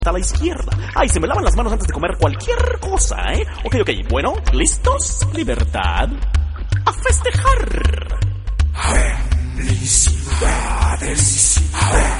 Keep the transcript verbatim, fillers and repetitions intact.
a la izquierda. Ay, se me lavan las manos antes de comer cualquier cosa, ¿eh? Ok, ok, bueno, ¿listos? Libertad. ¡A festejar! Felicidades.